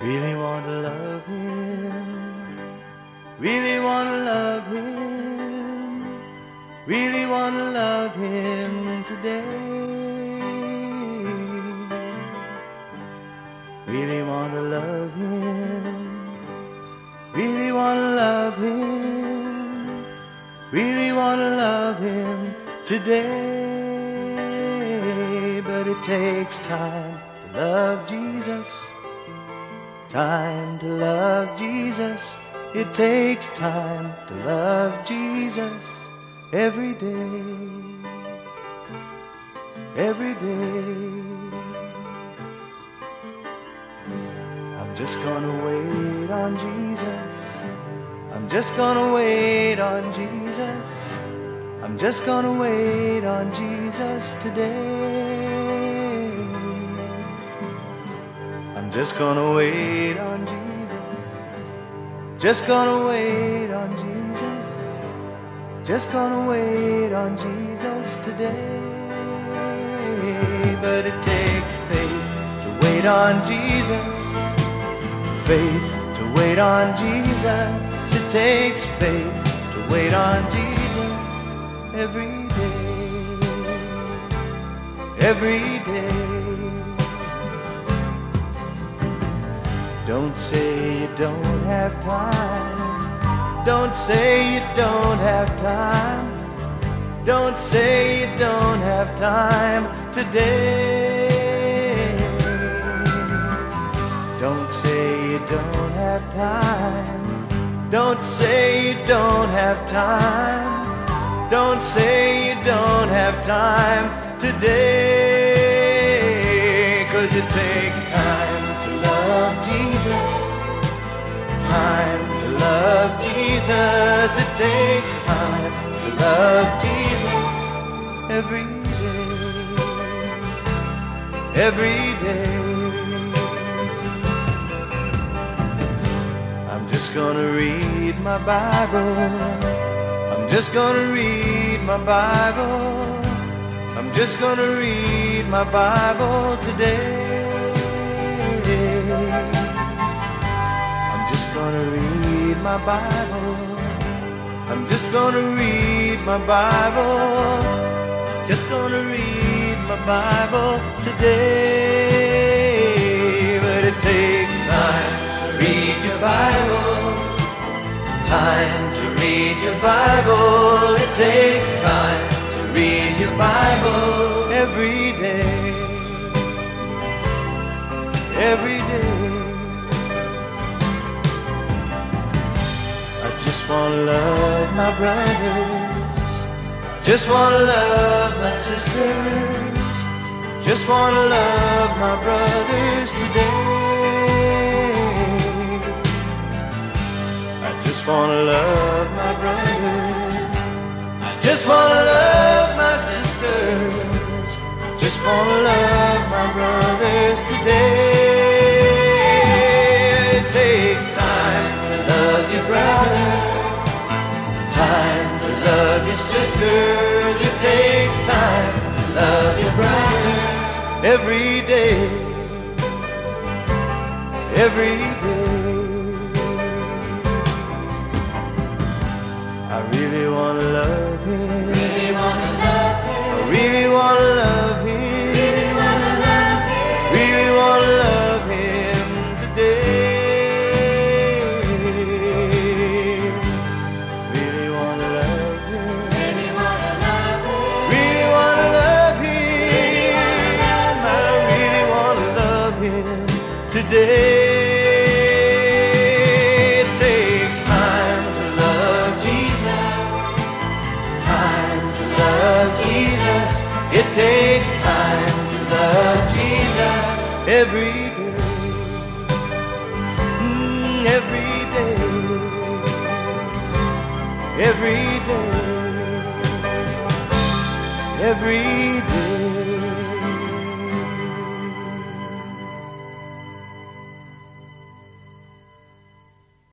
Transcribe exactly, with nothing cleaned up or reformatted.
Really want to love Him. Really want to love Him. Really want to love Him today. Really want to love Him. Really want to love Him. Really want to love Him today. But it takes time to love Jesus. Time to love Jesus. It takes time to love Jesus every day. Every day. I'm just gonna wait on Jesus. I'm just gonna wait on Jesus. I'm just gonna wait on Jesus today. I'm just gonna wait on Jesus. Just gonna wait on Jesus. Just gonna wait on Jesus today. But it takes faith to wait on Jesus. Faith to wait on Jesus. It takes faith to wait on Jesus every day. Every day. Don't say you don't have time. Don't say you don't have time. Don't say you don't have time today. Don't say you don't have time. Don't say you don't have time. Don't say you don't have time today. 'Cause it takes time to love Jesus. Time to love Jesus. It takes time to love Jesus every day. Every day. I'm just gonna read my Bible. I'm just gonna read my Bible. I'm just gonna read my Bible today. I'm just gonna read my Bible. I'm just gonna read my Bible. Just gonna read my Bible today. But it takes time to read your Bible. Time to read your Bible. It takes time to read your Bible every day. Every day. I just wanna love my brothers. Just wanna love my sisters. Just wanna love my brothers today. I just wanna love my brothers. I just wanna love my sisters. Just wanna love my brothers today. It takes time to love your brothers. Time to love your sisters. It takes time to love your brothers every day. Every day. I really wanna love Him. Really wanna love Him. I really wanna love Him. Really wanna love Him. Really wanna love Him today. Really wanna love Him. Really wanna love Him. Really wanna love Him. I really wanna love Him today. It takes time to love Jesus. Time to love Jesus. It takes time to love Jesus every day. Mm, every day. Every day. Every day.